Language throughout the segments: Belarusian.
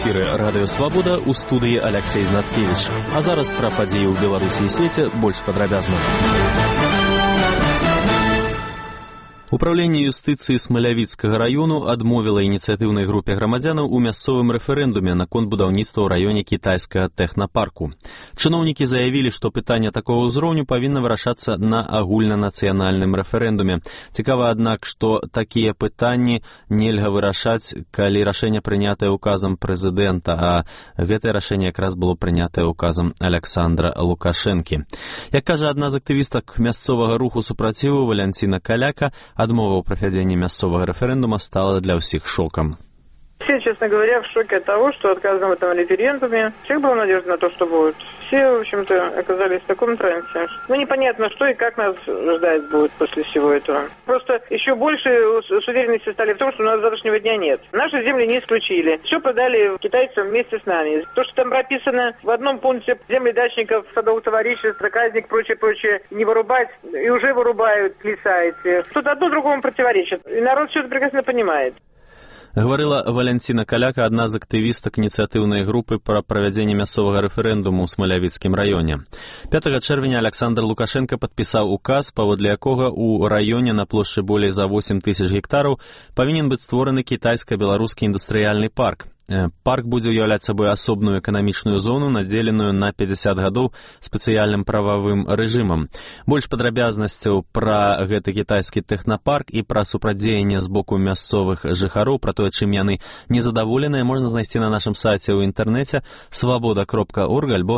эфіры радыё Свабода, у студыі Аляксей Знаткевіч. А зараз пра падзеі ў Беларусі і свеце больш падрабязна. Управленне юстыцыі Смалявіцкага раёну адмовіла ініцыятыўнай групе грамадзянаў у мясцовым рэферэндуме наконт будаўніцтва ў раёне кітайскага тэхнапарку. Чыноўнікі заявілі, што пытанне такога ўзроўню павінна вырашацца на агульнанацыянальным рэферэндуме. Цікава, аднак, што такія пытанні нельга вырашаць, калі рашэнне прынятае ўказам прэзідэнта, а гэтае рашэнне якраз было прынятае ўказам Аляксандра Лукашэнкі. Як кажа адна з актывістак мясцовага руху супраціву Валянціна Каляка, адмова ў правядзенні мясцовага рэферэндума стала для ўсіх шокам. Все, честно говоря, в шоке от того, что отказано в этом референдуме. Всех была надежда на то, что будет. Все, в общем-то, оказались в таком трансе. Непонятно, что и как нас ждать будет после всего этого. Просто еще больше с уверенностью стали в том, что у нас завтрашнего дня нет. Наши земли не исключили. Все продали китайцам вместе с нами. То, что там прописано в одном пункте земли дачников, садовых товариществ, проказник, прочее, не вырубать, и уже вырубают леса эти. Тут одно другому противоречит. И народ все это прекрасно понимает. Гаварыла Валянціна Каляка, адна з актывістак ініцыятыўнай групы пра правядзенне мясцовага рэферэндуму ў Смалявіцкім раёне. 5 чэрвеня Аляксандр Лукашенко падпісаў указ, паводле якога ў раёне на плошчы болей за 8 тысяч гектараў павінен быць створаны кітайска-беларускі індустрыяльны парк. Парк будзе ўяўляць сабой асобную эканамічную зону, надзеленую на 50 гадоў спецыяльным прававым рэжымам. Больш падрабязнасцяў пра гэты кітайскі тэхнапарк і пра супрацьдзеянне з боку мясцовых жыхароў, пра тое, чым яны незадаволеныя, можна знайсці на нашым сайце ў інтэрнэце swaboda.org альбо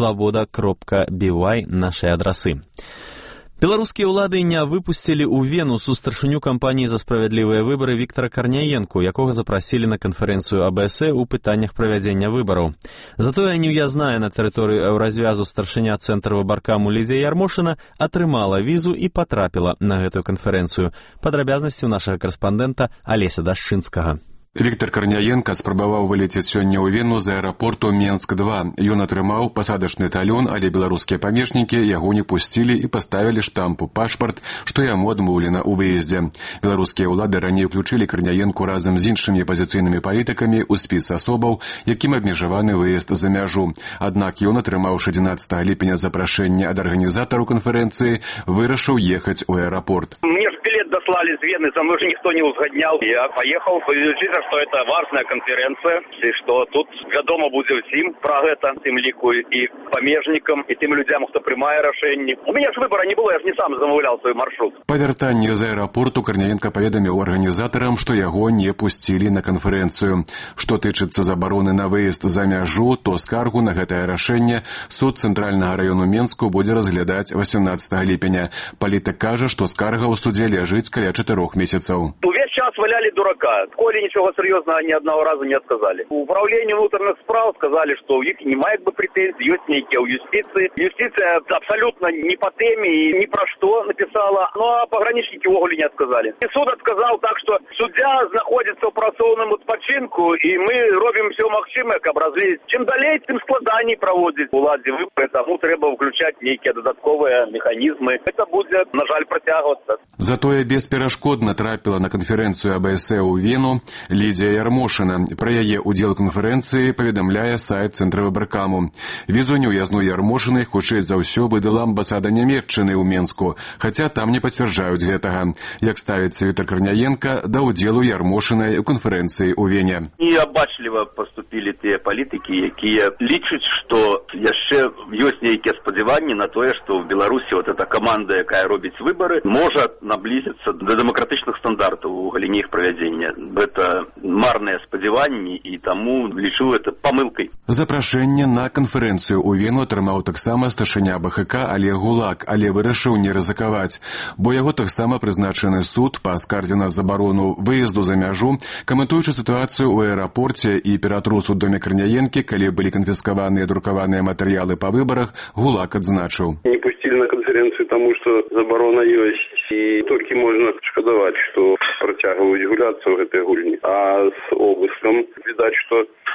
swaboda.by нашай адрасы. Беларускія ўлады не выпусцілі ў Вену сустаршыню кампаніі за справядлівыя выбары Віктара Карняенку, якога запрасілі на канферэнцыю АБС у пытаннях правядзення выбараў. Затое неўязная на тэрыторыю Еўразвязу старшыня цэнтра выбаркаму Лідзія Ярмошына атрымала візу і патрапіла на гэтую канферэнцыю. Падрабязнасці ў нашага карэспандэнта Алеся Дашчынскага. Віктар Карняенка спрабаваў вылецець сёння ў Вену з аэрапорту Менск-2. Ён атрымаў пасадачны талён, але беларускія памежнікі яго не пусцілі і паставілі штамп у пашпарт, што яму адмоўлена ў выездзе. Беларускія ўлады раней уключылі Карняенку разам з іншымі апазіцыйнымі палітыкамі ў спіс асобаў, якім абмежаваны выезд за мяжу. Аднак ён, атрымаўшы 11 ліпеня запрашэнне ад арганізатараў канферэнцыі, вырашыў ехаць у аэрапорт. Мне ж билет дослали с Вены, со мной же никто не узгоднял. Я поехал, что это важная конференция, и что тут вядома будзе ўсім пра гэта, тым ліку і памежнікам, і тым людзям, хто прымае рашэнні. У меня ж выбора не было, я ж не сам замаўлял свой маршрут. Па вяртанні з аэрапорту Карняенка паведаміў арганізатарам, што яго не пусцілі на канферэнцыю. Што тычыцца забароны на выезд за мяжу, то скаргу на гэтае рашэнне суд цэнтральнага раёну Менску будзе разглядаць 18 ліпеня. Палітык кажа, што скарга ў судзе ляжыць каля 4 месяцаў. Увесь час валяли дурака. Коле ничего серьезного ни одного раза не отказали. Управление внутренних справ сказали, что у них немає претензий, есть некие у юстиции. Юстиция абсолютно не по теме и ни про что написала. Ну а пограничники вовремя не отказали. И суд отказал так, что суддя находится в працоўным адпачынку, и мы робим все магчымае, каб развеять. Чем далей, тем складаней проводить уладзе выборы, тому треба включать некие додатковые механизмы. Это будет, на жаль, протягиваться. Затое бесперашкодна трапіла на канферэнцыю АБС ў Вену Лідзія Ярмошына. Пра яе ўдзел у канферэнцыі паведамляе сайт цэнтра выбаркаму. Візу неўязной Ярмошынай хутчэй за ўсё выдала амбасада Нямецчыны ў Менску, хаця там не пацвярджаюць гэтага. Як ставіцца Віктар Карняенка да ўдзелу Ярмошынай у канферэнцыі ў Вене. Неабачліва паступілі тыя палітыкі, якія лічаць, што яшчэ ёсць нейкія спадзяванні на тое, што ў Беларусі вот эта каманда, якая робіць выбары, можа наблизіцца да дэмакратычных стандартаў у галіне іх правядзення. Это марныя спадзяванні, і таму лічу это памылкай. Запрашэнне на канферэнцыю ў Вену атрымаў таксама старшыня БХК Олег Гулак, але вырашыў не рызыкаваць, бо яго таксама прызначаны суд па скарзе на забарону выезду за мяжу, каментуючы сітуацыю ў аэрапорце і ператрус у доме Карняенкі, калі былі канфіскаваныя друкаваныя матэрыялы па выбарах, Гулак адзначыў. Не пусцілі на канферэнцыю, таму што забарона ёсць, і толькі можна шкадаваць, што працягваюць гуляцца ў гэтай гульні. А з обыскам відаць, што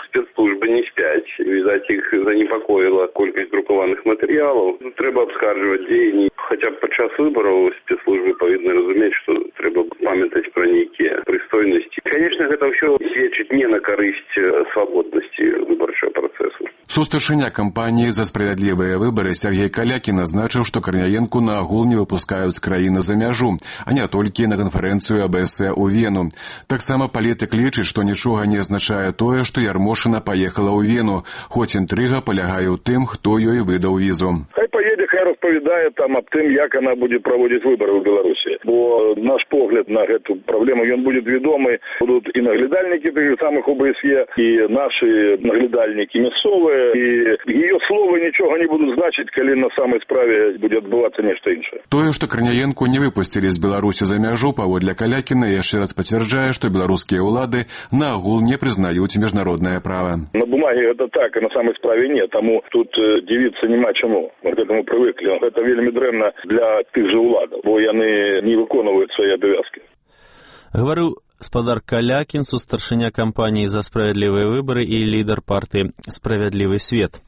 спецслужбы не спять. Відаць, іх занепакоіла колькасць друкаваных матэрыялаў. Трэба абскарджваць дзеянні. Хаця б падчас выбараў спецслужбы павінны разумець, што трэба памятаць пра нейкія прыстойнасці. Канечне, гэта ўсё сведчыць не на карысць свабоднасці выбарчага працэсу. Сустаршыня кампаніі «За справядлівыя выбары» Сергей Калякін назначыў, што Карняенку наогул не выпускаюць з краіны за мяжу, а не толькі на канферэнцыю АБС у Вену. Таксама палітык лічыць, што нічога не азначае тое, што Ярмошына паехала ў Вену, хоць інтрыга палягае ў тым, хто ёй выдаў візу. Хай поедзе, хай распавядае там аб тым, як она будзе праводзіць выбары ў Беларусі. Бо наш погляд на гэту праблему, ён будзе вядомы. Будуць і наглядальнікі тых самых ОБСЕ, і нашы наглядальнікі мясцовыя, і ее словы нічога не будуць значыць, калі на самай справе будзе адбывацца нешта іншае. Тое, што Карняенку не выпусцілі з Беларусі за мяжу, паводле Калякіна яшчэ раз пацвярджае, што беларускія ўлады наогул не прызнаюць міжнароднае права. На бумаге гэта так, а на самай справе не, таму тут дзівіцца няма чаму. Мы к этому прывыклі. Гэта вельмі дрэнна для тых жа ўладаў, бо яны не выконваюць свае абавязкі. Гаварыў спадар Калякін, сустаршыня кампаніі «За справядлівыя выбары» і лідар партыі «Справядлівы свет».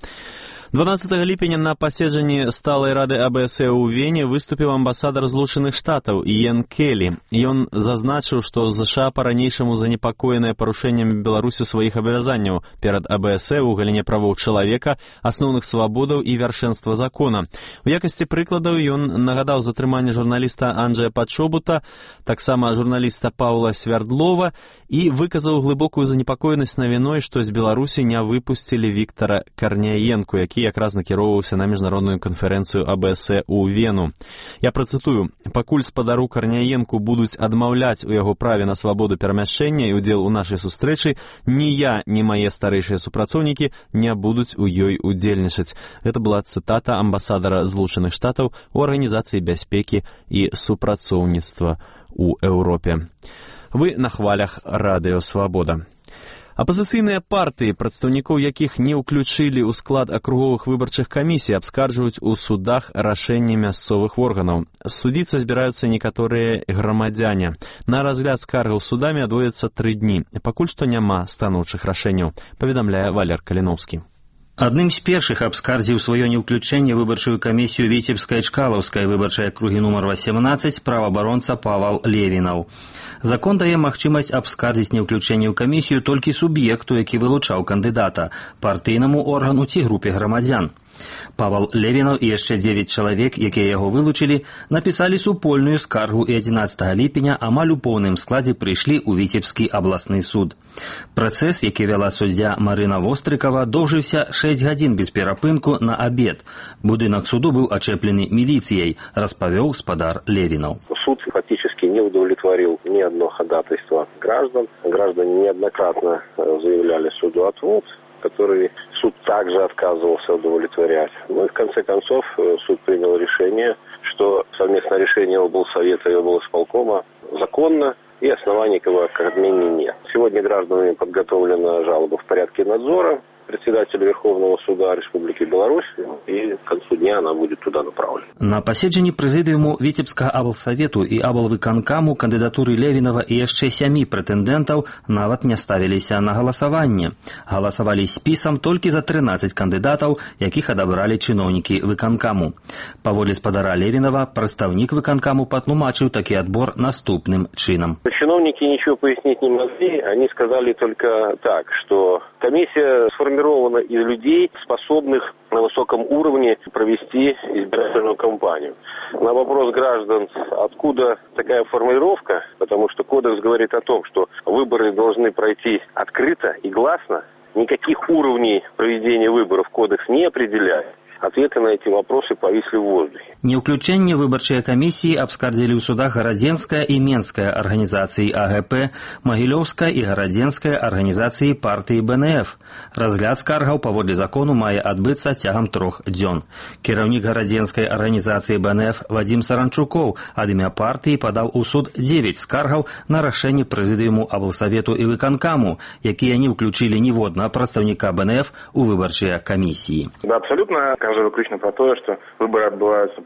12 ліпеня на паседжанні сталай рады АБС ў Вене выступіў амбасадар Злучаных Штатаў Іен Келі. Ён зазначыў, што ЗША па-ранейшаму занепакоеныя парушэннямі Беларусю сваіх абавязанняў перад АБС у галіне правоў чалавека, асноўных свабодаў і вяршэнства закона. У якасці прыкладаў ён нагадаў затрыманне журналіста Анджэя Пачобута, таксама журналіста Паўла Свярдлова, і выказаў глыбокую занепакоенасць навіной, што з Беларусі не выпусцілі Віктара Карняенку, які якраз накіроўваўся на міжнародную канферэнцыю АБС у Вену. Я працытую: «Пакуль спадару Карняенку будуць адмаўляць у яго праве на свабоду перамяшчэння і удзел у нашай сустрэчы, ні я, ні мае старэйшыя супрацоўнікі не будуць у ёй удзельнічаць». Гэта была цытата амбасадара Злучаных Штатаў у Арганізацыі бяспекі і супрацоўніцтва ў Еўропе. Вы на хвалях Радыё Свабода. Апазіцыйныя партыі, прадстаўнікоў якіх не ўключылі ў склад акруговых выбарчых камісій, абскарджваюць у судах рашэнні мясцовых органаў. Судзіцца збіраюцца некаторыя грамадзяне. На разгляд скаргаў судамі адводзяцца 3 дні. Пакуль што няма станоўчых рашэнняў, паведамляе Валер Каліноўскі. Адным з першых абскардзіў сваё неўключэнне выбарчую камісію Віцебскай Чкалаўскай выбарчай акругі нумар 18 праваабаронца Павал Левінаў. Закон дае магчымасць абскардзіць неўключэнне ў камісію толькі суб'екту, які вылучаў кандыдата, партыйнаму органу ці групе грамадзян. Павал Левінаў і яшчэ 9 чалавек, якія яго вылучылі, напісалі супольную скаргу і 11 ліпеня амаль у поўным складзе прыйшлі ў Віцебскі абласны суд. Працэс, які вяла суддзя Марына Вострыкава, доўжыўся 6 гадзін без перапынку на абед. Будынак суду быў ачэплены міліцыяй, распавёў спадар Левінаў. Суд фактически не удовлетворил ни одно ходатайство граждан. Граждане неоднократно заявляли суду отвод, который суд также отказывался удовлетворять. Ну и в конце концов суд принял решение, что совместное решение облсовета и облсполкома законно, и оснований к отмене нет. Сегодня гражданами подготовлена жалоба в порядке надзора председателю Верховного суда Республики Беларусь, и к концу дня она будет туда направлена. На паседжанні прэзідыуму Віцебскага аблсавету і аблвыканкаму кандыдатуры Левінава і яшчэ 7 прэтэндэнтаў нават не ставіліся на галасаванне. Галасавалі спісам толькі за 13 кандыдатаў, якіх адабралі чыноўнікі выканкаму. Паводле спадара Левінава, прадстаўнік выканкаму патлумачыў такі адбор наступным чынам. Чиновники ничего пояснить не могли, они сказали только так, что комиссия сформирована из людей, способных на высоком уровне провести избирательную кампанию. На вопрос граждан, откуда такая формулировка, потому что кодекс говорит о том, что выборы должны пройти открыто и гласно, никаких уровней проведения выборов кодекс не определяет. Ответы на эти вопросы повисли в воздухе. Неўключэнне выбарчай камісіі абскардзілі ў судах Гарадзенская і Менская арганізацыі АГП, Магілёўская і Гарадзенская арганізацыі партыі БНФ. Разгляд скаргаў паводле закону мае адбыцца цягам 3 дзён. Кіраўнік Гарадзенскай арганізацыі БНФ Вадзім Саранчукоў ад імя партыі падаў у суд 9 скаргаў на рашэнне прэзідыуму аблсавету і выканкаму, якія не ўключылі ніводнага прадстаўніка БНФ у выбарчыя камісіі. Да, абсолютно. Кажу выключно про то, что выборы отбываются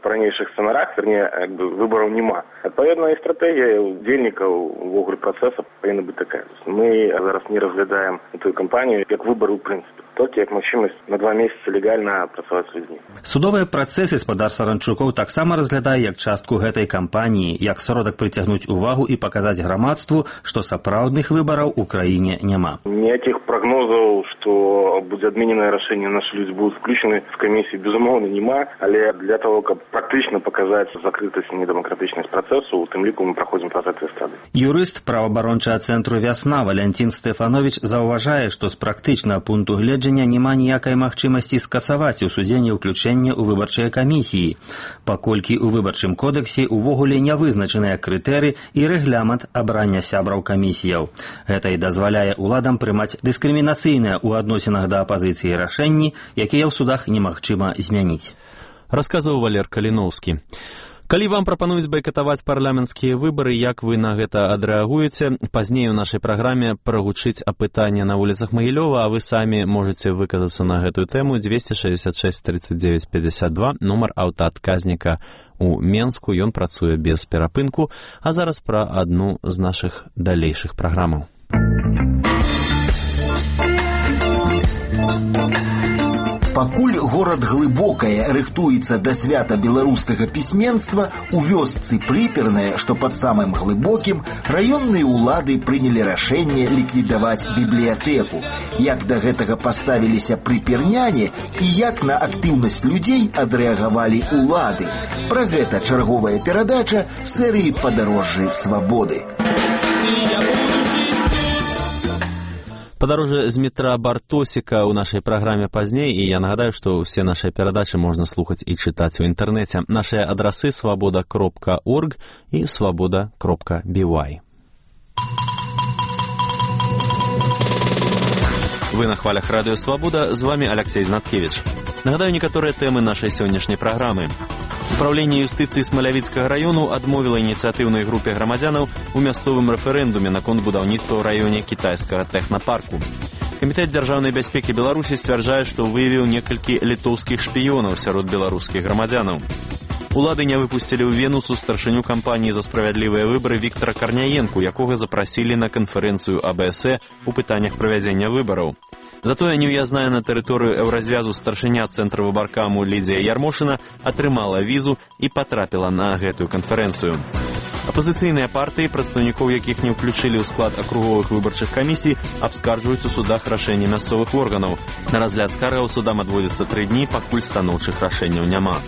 по ранейших сценариях, вернее, выборов нема. Адпаведна і стратегія удзельнікаў увогуле працэса павінна быць такая. Мы зараз не разглядаем эту кампанію як выборы ў прынцыпе, толькі як магчымасць на 2 месяцы легальна працаваць з людзьмі. Судовыя працэсы спадар Саранчукоў таксама разглядае як частку гэтай кампаніі, як сродак прыцягнуць увагу і паказаць грамадству, што сапраўдных выбараў у краіне няма. Ніякіх прогнозаў, што будзе адмененае рашэнне, нашы людзі будуць включены в камісію, безумоўна, няма, але для того, каб практычна паказаць закрытасць і недэмакратычнасць працэсу, у тым ліку мы праходзім праз гэтыя стадыі. Юрыст праваабарончага цэнтру «Вясна» Валянцін Стэфановіч заўважае, што з практычнага пункту гледжання няма ніякай магчымасці скасаваць у судзе неўключэнне ў выбарчыя камісіі, паколькі ў выбарчым кодексе увогуле не вызначаныя крытэры і рэгламент абрання сябраў камісіяў. Гэта і дазваляе уладам прымаць дыскрымінацыйныя ў адносінах да апазіцыі рашэнні, якія ў судах немагчыма змяніць. Расказваў Валер Каліноўскі. Калі вам прапануюць байкатаваць парламенцкія выбары, як вы на гэта адрэагуеце? Пазней у нашай праграме прагучыць апытанне на вуліцах Магілёва, а вы самі можаце выказацца на гэтую тэму. 266 39 52, нумар аўтаадказніка у Менску, ён працуе без перапынку. А зараз пра адну з нашых далейшых праграмаў. Пакуль горад Глыбокае рыхтуецца да свята беларускага пісьменства, у вёсцы Прыпернае, што пад самым Глыбокім, раённыя ўлады прынялі рашэнне ліквідаваць бібліятэку. Як да гэтага паставіліся прыперняне і як на актыўнасць людзей адрэагавалі ўлады. Пра гэта чарговая перадача серыі «Падарожжы свабоды». Падарожжа з метра Бартосіка ў нашай праграме пазней, і я нагадаю, што ўсе нашыя перадачы можна слухаць і чытаць у інтэрнэце. Нашыя адрасы свабода.орг і свабода.by. Вы на хвалях радыё «Свабода», з вами Алексей Знаткевич. Нагадаю некаторыя тэмы нашай сённяшняй праграмы. Управленне юстыцыі Смалявіцкага раёну адмовіла ініцыятыўнай групе грамадзянаў у мясцовым рэферэндуме наконт будаўніцтва ў раёне кітайскага тэхнапарку. Камітэт дзяржаўнай бяспекі Беларусі сцвярджае, што выявіў некалькі літоўскіх шпіёнаў сярод беларускіх грамадзянаў. Улады не выпусцілі ў Венусу старшыню кампаніі за справядлівыя выбары Віктара Карняенку, якога запрасілі на канферэнцыю АБС у пытаннях правядзення выбараў. Затое неўязная на тэрыторыю Еўразвязу старшыня цэнтра выбаркаму Лідзія Ярмошына атрымала візу і патрапіла на гэтую канферэнцыю. Апазіцыйныя партыі, прадстаўнікоў якіх не ўключылі ў склад акруговых выбарчых камісій, абскарджваюць у судах рашэнні мясцовых органаў. На разгляд скаргаў судам адводзіцца 3 дні, пакуль станоўчых рашэнняў няма.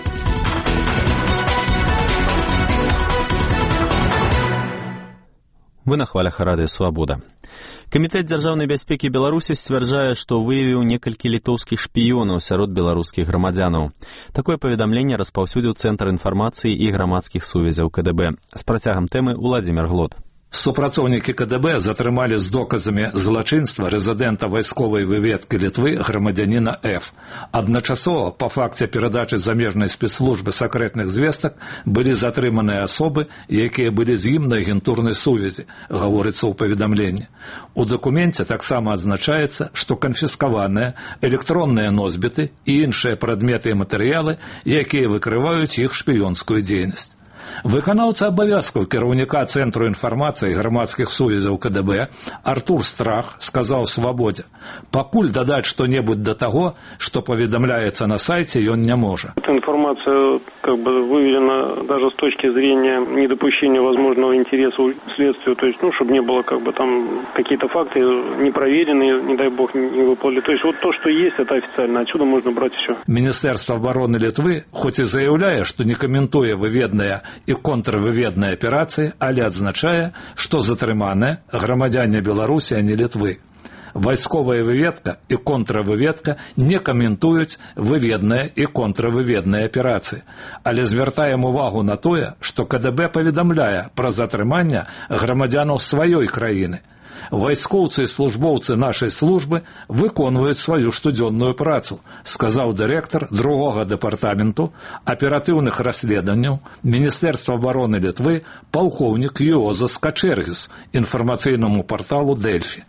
Вы на хвалях радыё «Свабода». Камітэт дзяржаўнай бяспекі Беларусі сцвярджае, што выявіў некалькі літоўскіх шпіёнаў сярод беларускіх грамадзянаў. Такое паведамленне распаўсюдзіў Цэнтр інфармацыі і грамадскіх сувязяў КДБ. З працягам тэмы Уладзімір Глот. Супрацоўнікі КДБ затрымалі з доказамі злачынства рэзідэнта вайсковай выведкі Літвы грамадзяніна Ф. Адначасова, па факце перадачы замежнай спецслужбы сакрэтных звестак, былі затрыманыя асобы, якія былі з ім на агентурнай сувязі, гаворыцца ў паведамленні. У дакуменце таксама адзначаецца, што канфіскаваныя электронныя носьбіты і іншыя прадметы і матэрыялы, якія выкрываюць іх шпіёнскую дзейнасць. Выканаўца абавязкаў кіраўніка Цэнтру інфармацыі і грамадскіх сувязяў КДБ Артур Страх сказаў «Свабодзе», пакуль дадаць што-небудзь да таго, што паведамляецца на сайце, ён не можа. Эта информация выявлена даже с точки зрения недопущения возможного интереса следствию, то есть, чтобы не было там какие-то факты непроверенные, не дай бог, не выплыли. То есть вот то, что есть, это официально, отсюда можно брать все. Міністэрства обороны Літвы, хоць і заяўляе, што не каментуе выведныя і контрвыведныя аперацыі, але адзначае, што затрыманыя грамадзяне Беларусі, а не Літвы. Вайсковая выведка і контравыведка не каментуюць выведныя і контравыведныя аперацыі, але звяртаем увагу на тое, што КДБ паведамляе пра затрыманне грамадзянаў сваёй краіны. Вайскоўцы і службоўцы нашай службы выконваюць сваю штодзённую працу, сказаў дырэктар другога дэпартаменту аператыўных расследаванняў Міністэрства абароны Літвы палкоўнік Юозас Качэргіс інфармацыйнаму парталу «Дельфі».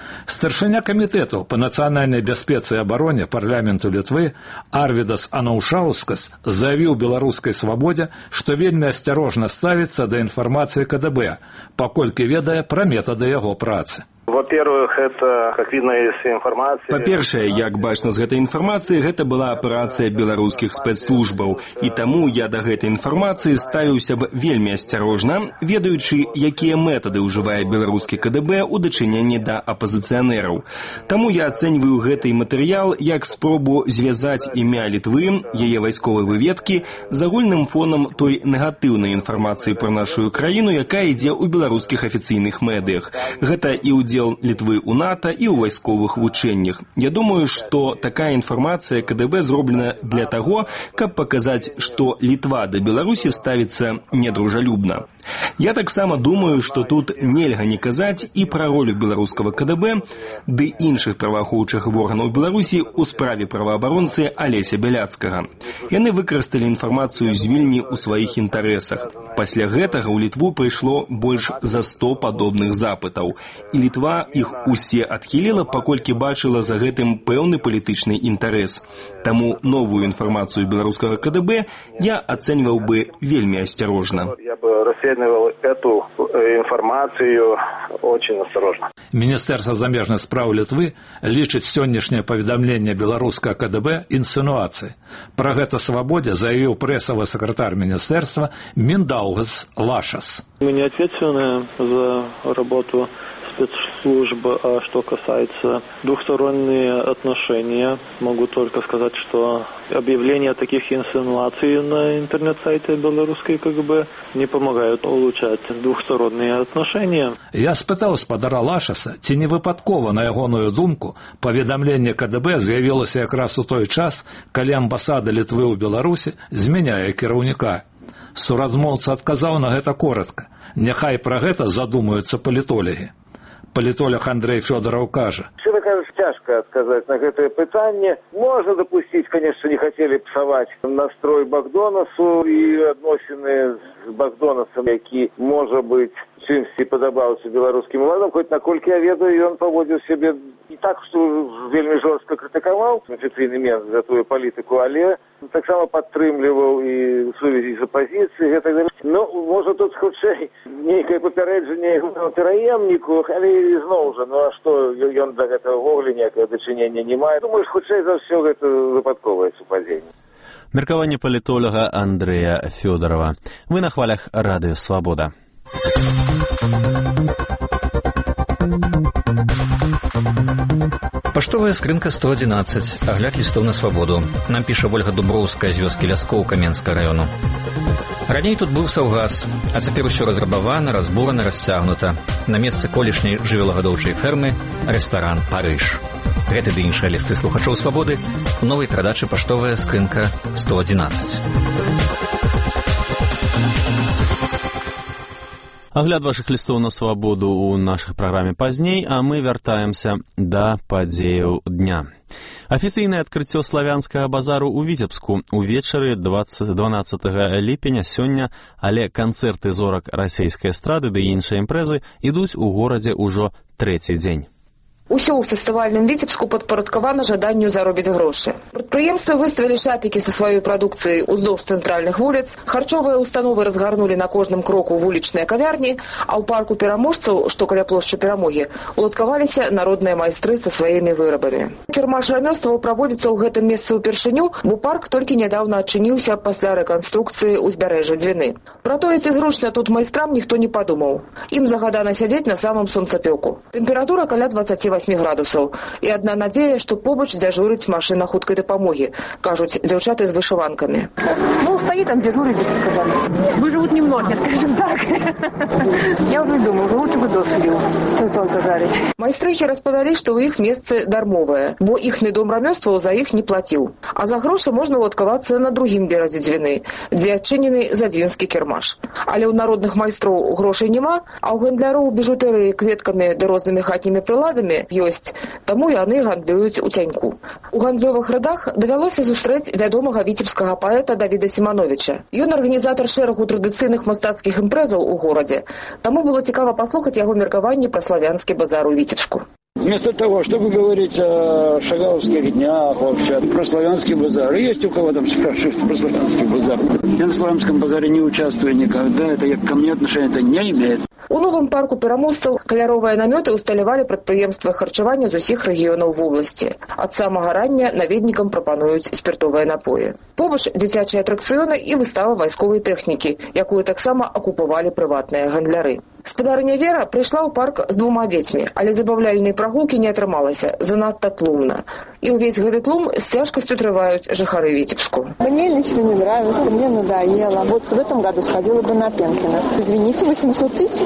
Старшыня камітэту па нацыянальнай бяспецы і абароне парламенту Літвы Арвідас Анаўшаускас заявіў беларускай свабодзе, што вельмі асцярожна ставіцца да інфармацыі КДБ, паколькі ведае пра метады яго працы. Во-первых, это, как видно из информации... Па-першае, як бачна з гэтай інфармацыі, гэта была аперацыя беларускіх спецслужбаў. І таму я да гэтай інфармацыі ставіўся б вельмі асцярожна, ведаючы, якія метады ўжывае беларускі КДБ у дачыненні да апазіцыянераў. Таму я ацэньваю гэты матэрыял як спробу звязаць імя Літвы, яе вайсковай выведкі, з агульным фонам той негатыўнай інфармацыі пра нашу краіну, якая ідзе ў беларускіх афіцыйных медыях. Гэта і ўдзел Літвы ў НАТО і ў вайсковых вучэннях. Я думаю, што такая інфармацыя КДБ зроблена для таго, каб паказаць, што Літва да Беларусі ставіцца недружалюбна. Я таксама думаю, што тут нельга не казаць і пра ролю беларускага КДБ ды іншых праваахоўчых органаў Беларусі ў справе праваабаронцы Алеся Бяляцкага. Яны выкарысталі інфармацыю з Вільні ў сваіх інтарэсах. Пасля гэтага ў Літву прыйшло больш за 100 падобных запытаў. І Літва іх усе адхіліла, паколькі бачыла за гэтым пэўны палітычны інтарэс. Таму новую інфармацыю беларускага КДБ я ацэньваў бы вельмі асцярожна. Я бы расцэньваў эту інфармацыю очень осторожно. Міністэрства замежных спраў Літвы лічыць сённяшняе паведамленне беларускага КДБ інсінуацыяй. Пра гэта свабодзе заявіў прэсавы сакратар міністэрства Миндаугас Лашас. Мы не ответственны за работу спецслужб, а что касается двухсторонние отношения, могу только сказать, что объявления таких инсинуаций на интернет-сайте белорусской КГБ не помогают улучшать двухсторонние отношения. Я спытаў спадара Лашаса, ці не выпадкова, на ягоную думку, паведамленне КДБ з'явілася якраз у той час, калі амбасада Літвы ў Беларусі змяняе кіраўніка. Суразмоўца адказаў на гэта коротка. Няхай пра гэта задумаюцца палітолагі. Палітолог Андрей Фёдоров кажа. Честно кажется, тяжко отказать на это питание. Можно допустить, конечно, не хотели псовать настрой Богдонасу и отношения с Богдонасом, які, может быть, чимсі подобався белорусским владам, хоть наколькі я ведаю, он поводил себе не так, что вельми жорстко критиковал офіційний мент за ту політику, але так само підтримував і сувязі з опозицією і так далі. Ну, може тут хутчэй нейкае папярэджанне пераемніку, але зноў жа, ну а што, ён да гэтага ввогуле ніякага дачынення не мае. Думаю, хутчэй за ўсё гэта выпадковае супадзенне. Меркаванне палітолага Андрэя Фёдорова. Вы на хвалях Радыё Свабода. Паштовая скрынка 111. Агляд лістоў на свабоду. Нам піша Ольга Дуброўская з вёскі Ляскоў Каменскага раёну. Раней тут быў саўгас, а цяпер усё разрабавана, разбурана, расцягнута. На месцы колішняй жывёлагадоўчай фермы рэстаран «Парыж». Гэты ды іншыя лісты слухачоў свабоды у новай перадачы «Паштовая скрынка 111». Агляд вашых лістоў на свабоду ў нашай праграме пазней, а мы вяртаемся да падзеяў дня. Афіцыйнае адкрыццё славянскага базару ў Віцебску увечары 12 ліпеня сёння, але канцэрты зорак расейскай эстрады ды іншыя імпрэзы ідуць у горадзе ўжо трэці дзень. Усё ў фестывальным Віцебску падпарадкавана жаданню заробіць грошы. Прадпрыемствы выставілі шапікі са сваёй прадукцыяй уздоўж цэнтральных вуліц, харчовыя установы разгарнулі на кожным кроку вулічныя кавярні, а ў парку пераможцаў, што каля плошчы Перамогі, уладкаваліся народныя майстры са сваімі вырабамі. Кірмаш рамёстваў праводзіцца ў гэтым месцы ўпершыню, бо парк толькі нядаўна адчыніўся пасля рэканструкцыі ўзбярэжжа Двіны. Пра тое, ці зручна тут майстрам, ніхто не падумаў. Ім загадана сядзець на самым сонцапёку. Тэмпература каля 28 градусаў. І адна надзея, што побач дзяжурыць машына хуткай дапамогі, кажуць дзяўчаты з вышыванкамі. Ну, стоит там дежурит, сказали. Выживут немного, скажем так. Я уже думаю, уже лучше бы дошли, чем солнце жарить. Майстрыхі распавялі, што ў іх месцы дармовае, бо іхны дом рамёстваў за іх не плаціў. А за грошы можна уладкавацца на другім беразе Двіны, дзе адчынены задвінскі кірмаш. Але ў народных майстроў грошай няма, а ў гандляроў біжутэрыі кветкамі ды рознымі хатнімі прыладамі ёсць, таму яны гандлююць у цяньку. У гандлёвых радах давялося сустрэць вядомага віцебскага паэта Давіда Сімановіча. Ён арганізатар шэрагу традыцыйных мастацкіх імпрэзаў у горадзе, таму было цікава паслухаць яго меркаванне пра славянскі базар у Віцебску. У Вместо того, чтобы говорить о шагаловских днях, вообще про славянский базар. Есть у кого там спрашивают про славянский базар? Я на славянском базаре не участвую никогда. Это ко мне отношения это не имеет. У новым парку пераможцаў каляровыя намёты усталявалі прадпрыемствы харчавання з усіх рэгіёнаў вобласці. Ад самага рання наведнікам прапануюць спіртовыя напоі. Побач дзіцячыя атракцыёны і выстава вайсковай тэхнікі, якую таксама акупавалі прыватныя гандляры. Спадарыня Вера прыйшла ў парк з 2 дзецьмі, але забаўляльнай прагулкі не атрымалася, занадта тлумна. И увесь гэты тлум с тяжкостью трывают жыхары Витебску. Мне лично не нравится, мне надоело. Вот в этом году сходила бы на Пенкина. Извините, 800 тысяч?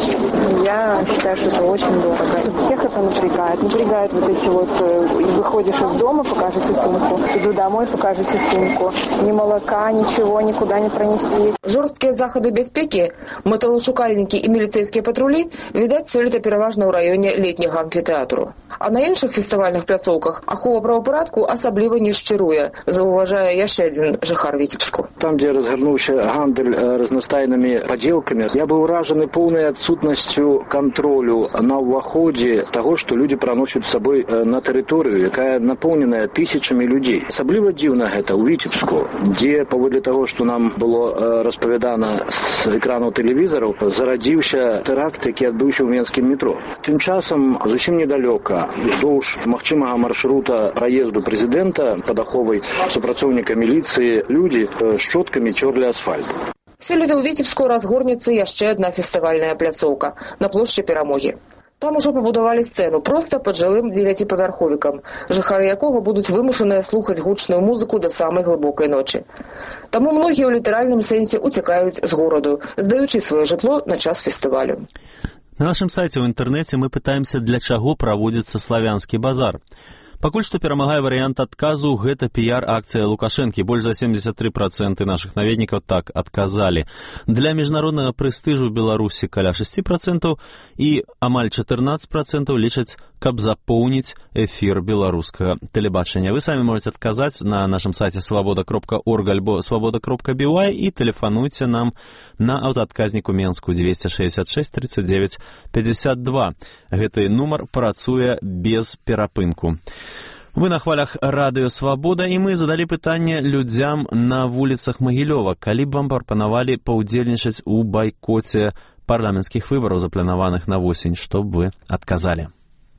Я считаю, что это очень дорого. Всех это напрягает. Напрягает вот эти вот, выходишь из дома, покажете сумку, иду домой, покажете сумку. Ни молока, ничего, никуда не пронести. Жорсткія захады бяспекі, металошукальнікі і міліцэйскія патрулі, відаць, сёлета пераважна ў раёне летняга амфітэатру. А на іншых фестывальных пляцоўках ахова правапарадку асабліва не шчыруе, заўважае яшчэ адзін жыхар Витебску. Там, где разгорнулся гандаль разнастайными поделками, я был уражен полной отсутностью контролю на ўваходе того, что люди проносят с собой на территорию, якая наполненная тысячами людей. Асабліва дзіўна гэта ў Витебску, где, паводле того, что нам было распавядана з экранаў тэлевізараў, зарадзіўся тэракт, які адбыўся ў менскім метро. Тым часам зусім недалёка, уздоўж магчымага маршрута праезду прэзідэнта пад аховай супрацоўніка міліцыі людзі шчоткамі цёрлі асфальт. Сёлета ў Витебску разгорнецца яшчэ адна фестывальная пляцоўка на плошчы Перамогі. Там ужо пабудавалі сцэну проста пад жылым 9павярховікам, жыхары якога будуць вымушаныя слухаць гучную музыку да самай глыбокай ночы. Таму многія ў літаральным сэнсе уцякаюць з гораду, здаючы сваё жытло на час фестывалю. На нашым сайце ў інтэрнэце мы пытаемся, для чаго праводзіцца славянскі базар. Пакуль што перамагае варыянт адказу, гэта піяр-акцыя Лукашэнкі. Больш за 73% нашых наведнікаў так адказалі. Для міжнароднага прэстыжу Беларусі каля 6% і амаль 14% лічаць, каб запоўніць эфір беларускага тэлебачання. Вы самі можете адказаць на нашым сайце свабода.орг альбо свабода.by і тэлефануйце нам на аўтаадказніку Менску 266 39 52. Гэты нумар працуе без перапынку. Вы на хвалях радыё «Свабода», і мы задалі пытанне людзям на вуліцах Магілёва, калі б вам прапанавалі паўдзельнічаць у байкоце парламенцкіх выбараў, запланаваных на восень, што б вы адказалі?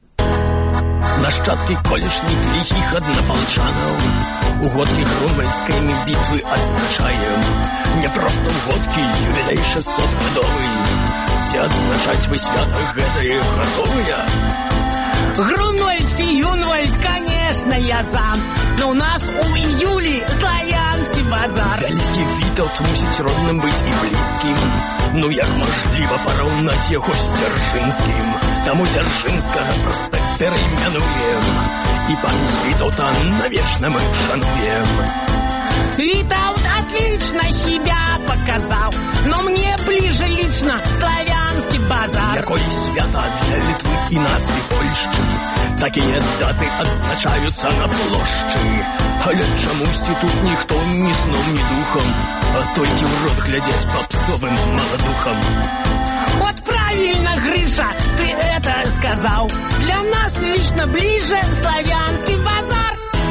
Нашчадкі колішніх ліхіх аднапалчанаў у годкі громельскімі бітвы адзначаем. Не проста ў годкі юбілей 600-гадовы. Ці адзначаць вы свята гэтае гатовыя? Грунвальд, Фиюнвальд, конечно, я сам. Но у нас у июли славянский базар. Вялікі Вітаўт мусіць родным быць і блізкім. Ну як можліва параўнаць яго з Дзяржынскім? Таму Дзяржынскага праспект перайменуем. І памяць Вітаўта навечна мы шануем. Витаут отлично себя показал, но мне ближе лично славянский базар. Якое свято для Литвы и нас и Польшчы. Такие даты отзначаются на плошчы. Але чамусьці тут ніхто ні сном, ні духом, а толькі ў рот глядзець папсовым маладухам. Вот правильно, Грыша, ты это сказал. Для нас лично ближе славянский базар.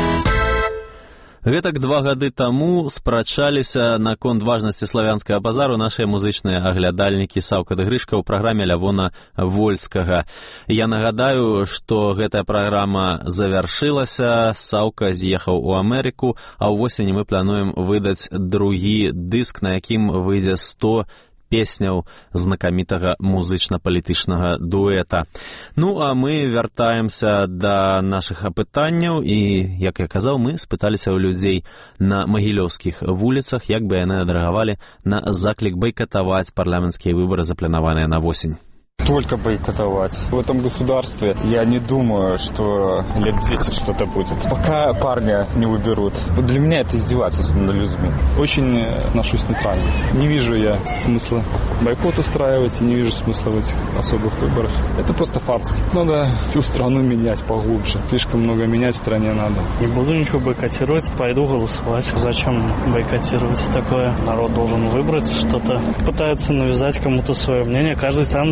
Гэтак 2 гады таму спрачаліся наконт важнасці славянскага базару нашыя музычныя аглядальнікі Саўка ды Грышка ў праграме Лявона Вольскага. Я нагадаю, што гэтая праграма завяршылася, Саўка з'ехаў у Амерыку, а ўвосені мы плануем выдаць другі дыск, на якім выйдзе 100 песняў знакамітага музычна-палітычнага дуэта. Ну, а мы вяртаемся да нашых апытанняў, і, як я казаў, мы спыталіся ў людзей на магілёўскіх вуліцах, як бы яны адрэагавалі на заклік байкатаваць парламенцкія выбары, запланаваныя на восень. Только бойкотовать. В этом государстве я не думаю, что лет 10 что-то будет. Пока парня не выберут. Для меня это издевательство над людьми. Очень отношусь нейтрально. Не вижу я смысла бойкот устраивать и не вижу смысла в этих особых выборах. Это просто фарс. Надо всю страну менять поглубже. Слишком много менять в стране надо. Не буду ничего бойкотировать, пойду голосовать. Зачем бойкотировать такое? Народ должен выбрать что-то. Пытается навязать кому-то свое мнение. Каждый сам для себя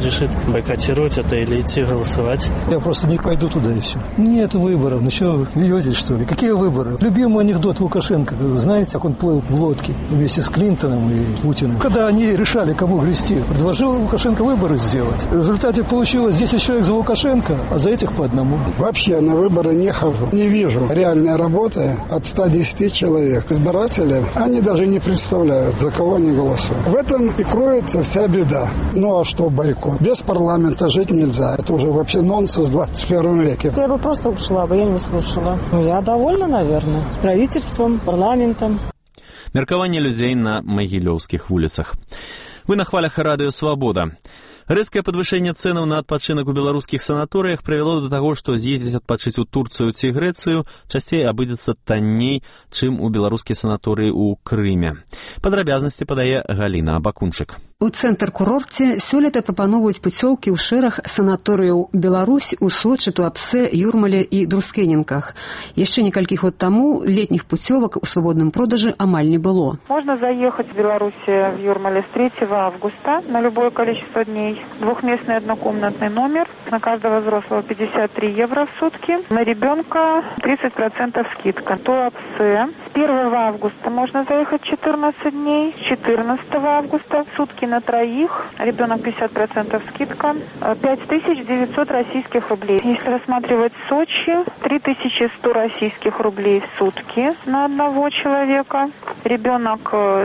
решит, бойкотировать это или идти голосовать. Я просто не пойду туда и все. Нет выборов. Ну что, везете, что ли? Какие выборы? Любимый анекдот Лукашенко. Знаете, как он плыл в лодке вместе с Клинтоном и Путиным? Когда они решали, кому грести, предложил Лукашенко выборы сделать. В результате получилось 10 человек за Лукашенко, а за этих по одному. Вообще на выборы не хожу. Не вижу реальной работы от 110 человек. Избиратели, они даже не представляют, за кого они голосуют. В этом и кроется вся беда. Ну а что бойкот? Без парламента жить нельзя. Это уже вообще нонсенс в 21 веке. Я бы просто ушла бы, я не слушала. Ну, я довольна, наверное, правительством, парламентом. Меркаванне людзей на магілёўскіх вуліцах. Вы на хвалях радыё «Свабода». Рэзкае падвышэнне цэнаў на адпачынак у беларускіх санаторыях прывяло да таго, што з'ездзіць адпачыць у Турцыю ці Грэцыю часцей абыдзецца танней, чым у беларускія санаторыі ў Крыме. Падрабязнасці падае Галіна Абакунчык. У цэнтр-курорце сёлета прапановваюць пуцёўкі ў шэраг санаторыяў Беларусь, у Сочы, Туапсе, Юрмале і Друскенінках. Яшчэ некалькі год таму летніх пуцёвак у свабодным продажы амаль не было. Можно заехать в Беларуси в Юрмале с 3 августа на любое количество дней. Двухместный однокомнатный номер. На каждого взрослого 53 евро в сутки. На ребенка 30% скидка. Туапсе. С 1 августа можно заехать 14 дней. С 14 августа сутки на троих. Ребенок 50% скидка. 5900 российских рублей. Если рассматривать Сочи, 3100 российских рублей в сутки на одного человека. Ребенок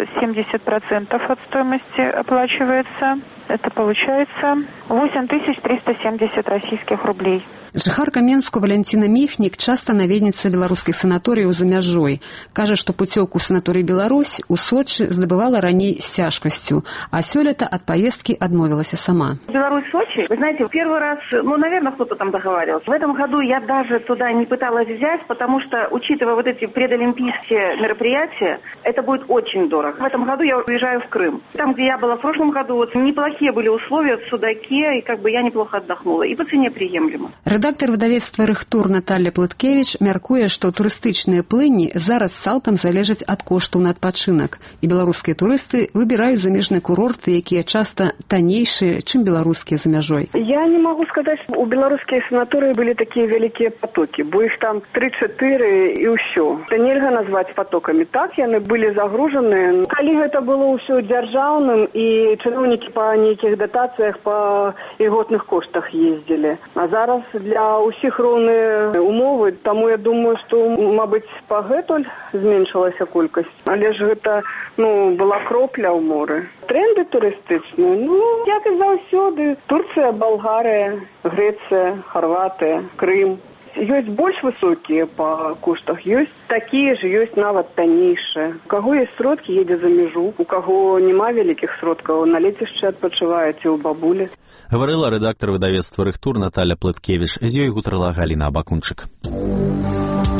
70% от стоимости оплачивается. Это получается 8370 российских рублей. Жыхарка Менску Валянціна Міхнік часта наведніца беларускіх санаторыяў за мяжой. Кажа, што пуцёўку ў санаторый Беларусь у Сочи здабывала раней с цяжкасцю, а сёлета от поездки адмовілася сама. Беларусь-Сочи, вы знаете, первый раз, наверное, кто-то там договаривался. В этом году я даже туда не пыталась взять, потому что, учитывая вот эти предолимпийские мероприятия, это будет очень дорого. В этом году я уезжаю в Крым. Там, где я была в прошлом году, неплохие были условия в Судаке, и я неплохо отдохнула. И по цене приемлемо. Рэдактар выдавецтва «Рыхтур» Наталья Плыткевич мяркуе, што турыстычныя плыні зараз цалкам залежаць ад коштаў на адпачынак, і беларускія турысты выбіраюць замежныя курорты, якія часта таннейшыя, чым беларускія за мяжой. Я не могу сказать, что у белорусские санатории были такие великие потоки, бо их там 3-4 и все. Это нельзя назвать потоками. Так, яны были загружены. Калі это было все державным, и чиновники по неких дотациях, по льготных коштах ездили. А зараз для усіх роўныя умовы, таму я думаю, што, мабыць, пагэтуль зменшылася колькасць. Але ж гэта, была кропля ў моры. Тренды турыстычныя, як і заўсёды. Турцыя, Балгарыя, Грэцыя, Хорватыя, Крым. Ёсць больш высокія па коштах, ёсць такія ж, ёсць нават таннейшыя. У каго ёсць сродкі, едзе за мяжу, у каго няма вялікіх сродкаў, на лецішчы адпачывае ці ў бабулі. Гаварыла рэдактар выдавецтва «Рыхтур» Наталья Плыткевич. З ёй гутарыла Галіна Абакунчык.